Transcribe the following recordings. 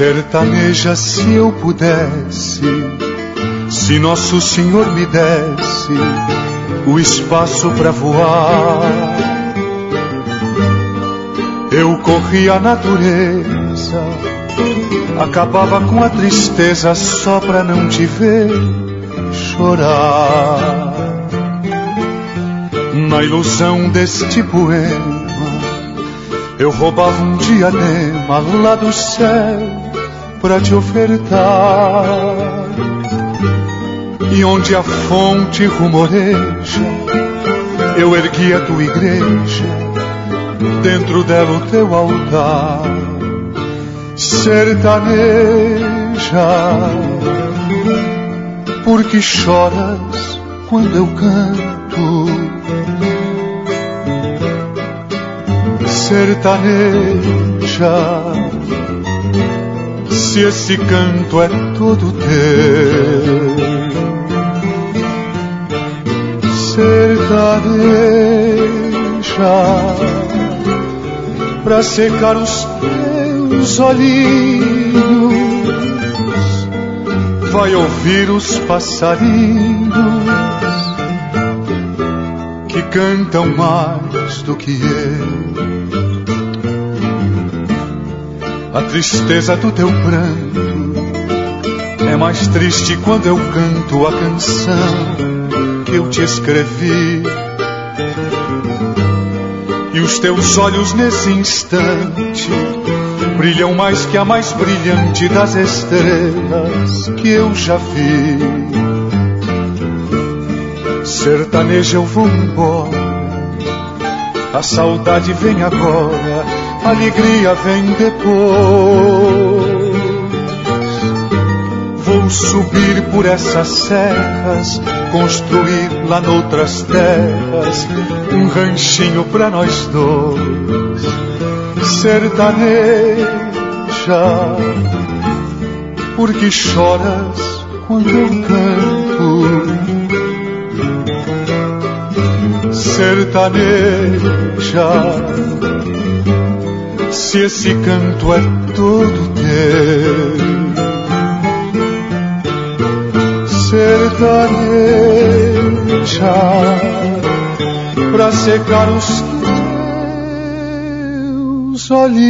Sertaneja, se eu pudesse, se Nosso Senhor me desse o espaço pra voar, eu corria a natureza, acabava com a tristeza só pra não te ver chorar. Na ilusão deste poema, eu roubava um diadema lá do céu pra te ofertar. E onde a fonte rumoreja, eu ergui a tua igreja, dentro dela o teu altar. Sertaneja, porque choras quando eu canto. Sertaneja, se esse canto é todo teu. Sertaneja, pra secar os teus olhinhos, vai ouvir os passarinhos que cantam mais do que eu. A tristeza do teu pranto é mais triste quando eu canto a canção que eu te escrevi. E os teus olhos nesse instante brilham mais que a mais brilhante das estrelas que eu já vi. Sertaneja, eu vou embora, a saudade vem agora, a alegria vem depois. Vou subir por essas serras, construir lá noutras terras um ranchinho pra nós dois. Sertaneja, porque choras quando eu canto. Sertaneja, se esse canto é todo teu. Sertaneja, pra secar os teus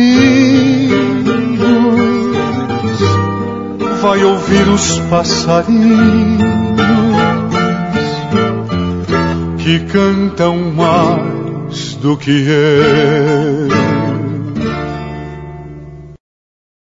olhinhos, vai ouvir os passarinhos que cantam mais do que eu.